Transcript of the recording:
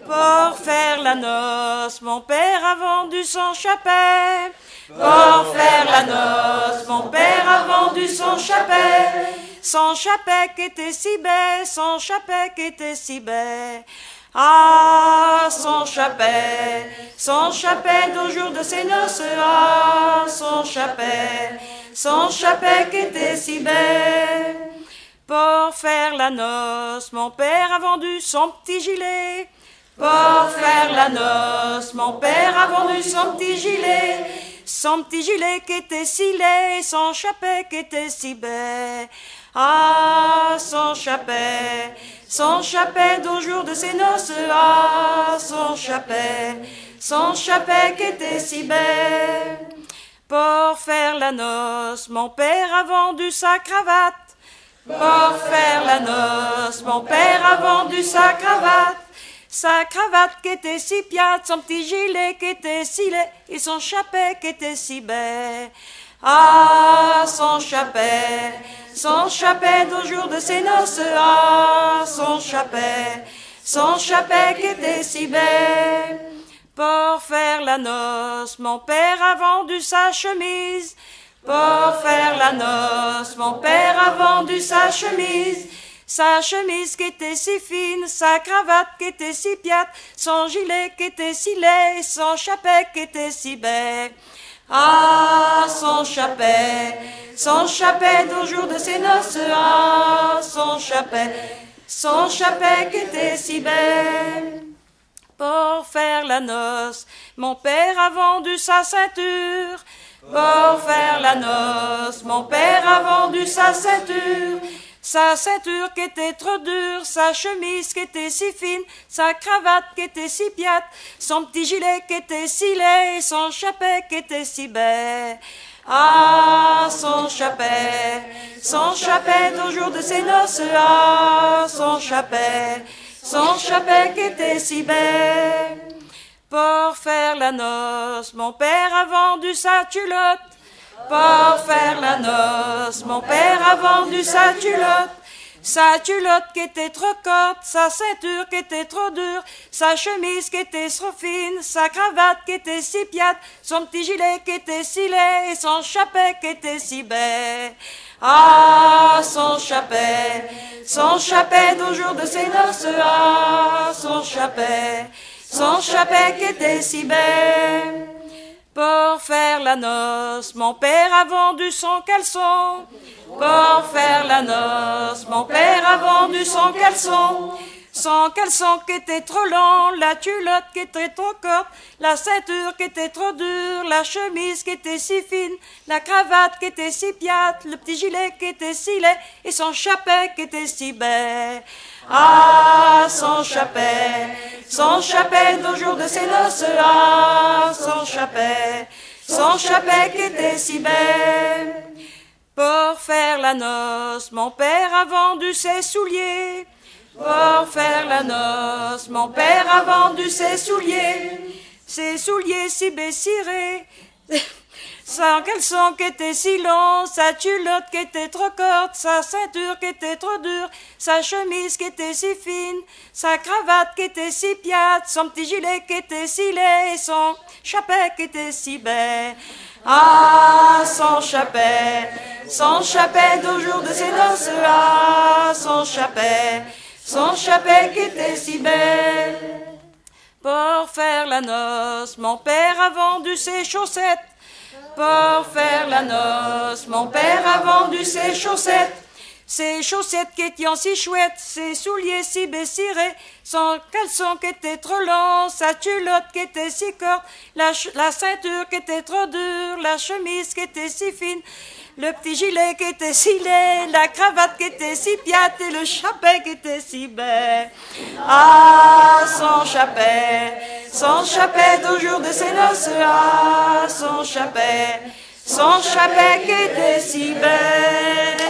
Pour faire la noce, mon père a vendu son chapet. Pour faire la noce, mon père a vendu son chapet. Son chapet qui était si bête, son chapet qui était si bête. Ah, son chapet d'au jour de ses noces. Ah, son chapet qui était si bête. Pour faire la noce, mon père a vendu son petit gilet. Pour faire la noce, mon père a vendu son petit gilet. Son petit gilet qui était si laid, son chapet qui était si bête. Ah, son chapet d'au jour de ses noces. Ah, son chapet qui était si bête. Pour faire la noce, mon père a vendu sa cravate. Pour faire la noce, mon père a vendu sa cravate. Sa cravate qui était si piate, son petit gilet qui était si laid, et son chapet qui était si bête. Ah, son chapet d'au jour de ses noces. Ah, son chapet qui était si bête. Pour faire la noce, mon père a vendu sa chemise. Pour faire la noce, mon père a vendu sa chemise. Sa chemise qui était si fine, sa cravate qui était si piate, son gilet qui était si laid, et son chapet qui était si bête. Ah, son chapet d'au jour de ses noces. Ah, son chapet qui était si bête. Pour faire la noce, mon père a vendu sa ceinture. Pour faire la noce, mon père a vendu sa ceinture. Sa ceinture qui était trop dure, sa chemise qui était si fine, sa cravate qui était si piate, son petit gilet qui était si laid, et son chapet qui était si bête. Ah, son chapet d'au jour de ses noces. Ah, son chapet qui était si bête. Pour faire la noce, mon père a vendu sa culotte. Pour faire la noce, mon père a vendu sa culotte. Sa culotte qui était trop courte, sa ceinture qui était trop dure, sa chemise qui était trop fine, sa cravate qui était si piate, son petit gilet qui était si laid, et son chapet qui était si bête. Ah, son chapet d'au jour de ses noces. Ah, son chapet qui était si bête. Pour faire la noce, mon père a vendu son caleçon. Pour faire la noce, mon père a vendu son caleçon. Son caleçon qui était trop long, la culotte qui était trop courte, la ceinture qui était trop dure, la chemise qui était si fine, la cravate qui était si piate, le petit gilet qui était si laid, et son chapet qui était si bête. Ah, son chapet d'au jour de ses noces. Ah, son chapet qui était si bête. Pour faire la noce, mon père a vendu ses souliers. Pour faire la noce, mon père a vendu ses souliers si bessirés. Son caleçon qui était si long, sa culotte qui était trop courte, sa ceinture qui était trop dure, sa chemise qui était si fine, sa cravate qui était si piate, son petit gilet qui était si laid, et son chapet qui était si bête. Ah, son chapet d'au jour de ses noces. Ah, son chapet qui était si belle. Pour faire la noce, mon père a vendu ses chaussettes. Pour faire la noce, mon père a vendu ses chaussettes. Ses chaussettes qui étaient si chouettes, ses souliers si bessirés, son caleçon qui était trop long, sa culotte qui était si courte, la ceinture qui était trop dure, la chemise qui était si fine, le petit gilet qui était si laid, la cravate qui était si piate, et le chapet qui était si bête. Ah, son chapet d'au jour de ses noces. Ah, son chapet qui était si bête.